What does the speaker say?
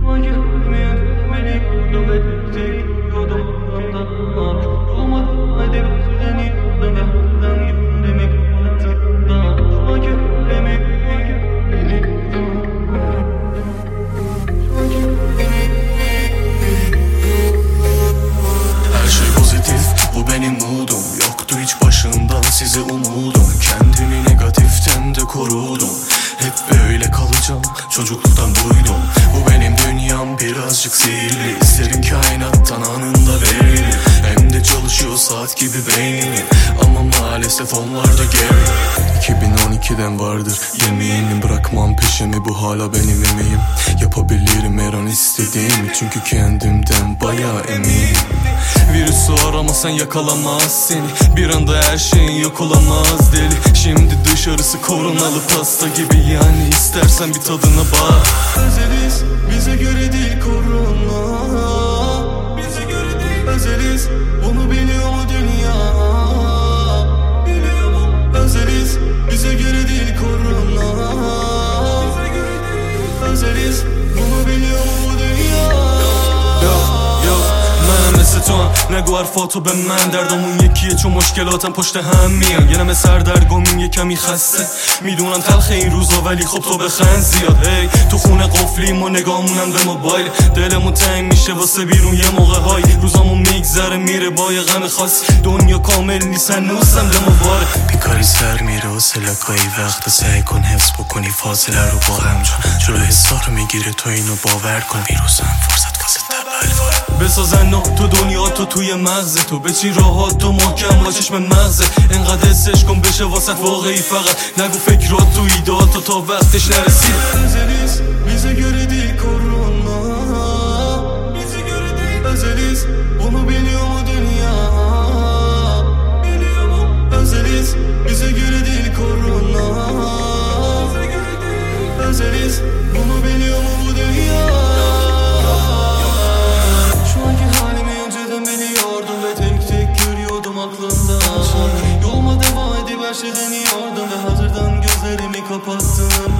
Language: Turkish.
Şu anki halimi beni yordum ve tek yordum aklımda. Olmadı hadi seni yordum ve hızdan yüreğimi kapattım da. Şu anki halimi beni yordum. Şu anki halimi. Her şey pozitif, bu benim moodum. Yoktu hiç başından size umudum. Kendimi negatiften de korudum. Hep böyle kalacağım, çocukluktan duydum. Bu benim dünyam, birazcık sihirli. İsterim kainattan anında veririm. Hem de çalışıyor saat gibi beynim. Ama maalesef onlar da geri. 2012'den vardır yeminim, bırakmam peşimi, bu hala benim emeğim. Yapabilirim her an istediğimi, çünkü kendimden bayağı eminim. Virüsü aramasan yakalamaz seni, bir anda her şeyin yok olamaz deli. Şimdi dışarısı koronalı pasta gibi, yani istersen bir tadına bak. Özeliz, bize göre değil korona. Bize göre değil. Özeliz, bunu biliyor mu dünya? Biliyor mu? Özeliz, bize göre değil korona. Bize göre değil. Özeliz, bunu biliyor mu bu dünya? مثل تو هم نگو حرفاتو به من دردامون یکیه چون مشکلاتم پشت هم میان یه نمه سردرگمیم یه کمی خسته میدونم تلخ این روزا ولی خب تو بخند زیاد هی تو خونه قفلیم و نگامونم به موبایل دلمون تنگ میشه واسه بیرون یه موقع های روزامون میگذره میره با یه غم خاص دنیا کامل نیست هنوزم به مباره بیکاری سر میره و سلکایی وقت سعی کن حفظ بکنی فاصله رو با هم جلو حسا رو میگیره تو اینو باور کن ویروسم فرصت واسه تبلواره بسازن تو دنیا تو توی مغز تو بچین راحت تو محکم با چشم مغزه انقدر حسش کن بشه واسه واقعی فقط نگو فکرات تو ایدات تا وقتش نرسید Özeliz, bize göre değil korona. Bize göre değil. Özeliz, bunu biliyor mu dünya? Biliyor mu? Özeliz, bize göre değil korona. Bize göre değil. Özeliz, bunu biliyor mu bu dünya? Şu anki halimi önceden biliyordum ve tek tek görüyordum aklımda. Yoluma devam edip her şey deniyordum ve hazırdan gözlerimi kapattım.